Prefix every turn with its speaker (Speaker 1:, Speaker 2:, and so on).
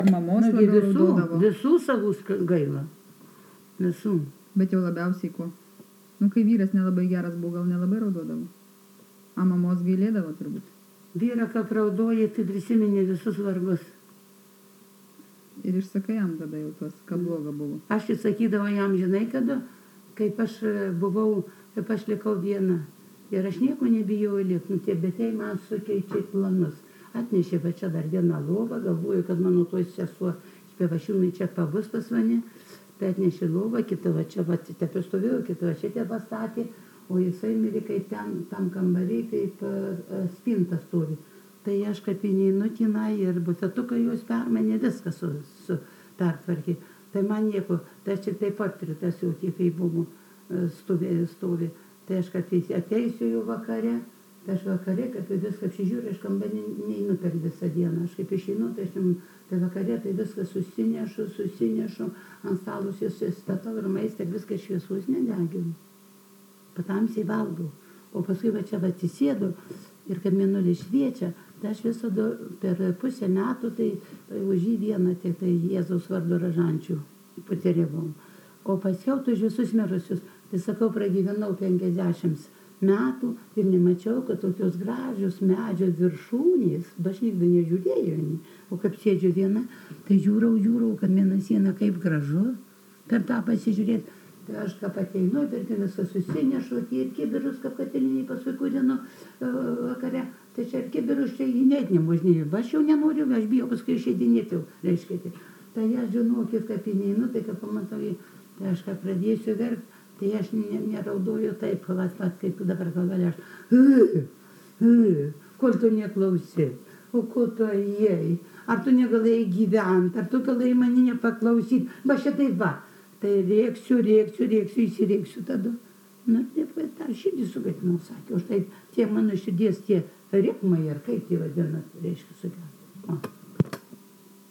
Speaker 1: Mamos
Speaker 2: Nagi
Speaker 1: labiau raudodavo.
Speaker 2: visų savus gaila. Visų.
Speaker 1: Bet jau labiausiai ko? Nu, kai vyras nelabai geras buvo, gal nelabai raudodavo. A mamos gailėdavo turbūt.
Speaker 2: Vyra, ką raudoji, tai prisimeni visus vargus.
Speaker 1: Ir išsakai jam tada jau tuos, ką bloga buvo.
Speaker 2: Aš įsakydavau jam, žinai, kada, kaip aš likau viena. Ir aš nieko nebijau likti, bet tai man sukeičia planus. Atnešė va čia dar vieną lovą, galvoju, kad mano toj sesuo Pevašiūnai čia pabus pas mane. Tai atnešė lovą, kita va čia va tepe stovėjo, kita va čia te pastatė, o jisai mirė kaip ten, tam kambariai, kaip spinta stovi. Tai aš kaip įneinu tenai ir bufetuką jos permanė, viską pertvarkė. Tai man nieko, tai aš tik taip pat pritas jau tie, kai buvo stovi. Tai aš kaip ateisiu jau vakare, tai aš vakare, kaip viską apsižiūriu, aš kambarį neinu per visą dieną. Aš kaip išeinu, tai vakare tai viską susinešu, ant stalus statau ir maistą ir viską šviesos nedeginu. Patamsiai valgau. O paskui va čia atsisėdu ir kad mėnulis šviečia, tai aš visada per pusę metų, tai už jį vieną tik tai Jėzaus vardo ražančių patirėvau. O paskiau tu už visus mirusius, tai sakau, pragyvenau 50 metų ir nemačiau, kad tokios gražios medžio viršūnės, aš niekada nežiūrėjau, o kaip sėdžiu viena, tai žiūrau, kad mėnesiena kaip gražu, per tą pasižiūrėti. Tai aš ką pateinu, per tai viską susinešu, ir kibirus, kaip katiliniai paskui kūdinu vakare, tai čia ir kibirus čia jį net nemužnėjau, aš jau nenoriu, aš bijau paskui išeidinėti jau, reiškia. Tai aš žinokit, kaip įneinu, tai kaip pamatau, tai aš ką pradėsiu verkti, tai aš neraudoju taip, kaip dabar galvoju, aš, kol tu neklausi, o ko tu ėjai, ar tu negalėjai gyventi, ar tu galėjai mane nepaklausyti, va šitai va. Tai rėksiu, įsirėksiu tada. Na, taip, tą širdį sugadinau, sakė. O štai tie mano širdies, tie ritmai, ar kaip tai vadinat, reiškia, sugadinau.